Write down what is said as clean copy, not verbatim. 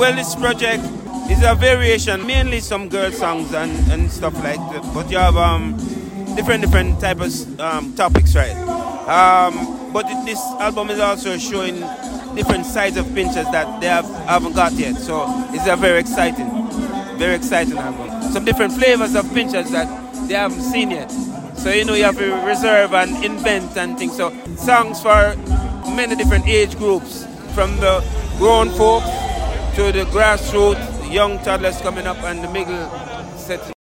Well, this project is a variation, mainly some girl songs and stuff like that. But you have different type of topics, right? But this album is also showing different sides of Pinchers that they haven't got yet. So it's a very exciting album. Some different flavors of Pinchers that they haven't seen yet. So you have to reserve and invent and things. So songs for many different age groups, from the grown folks to the grassroots, young toddlers coming up, and the middle set.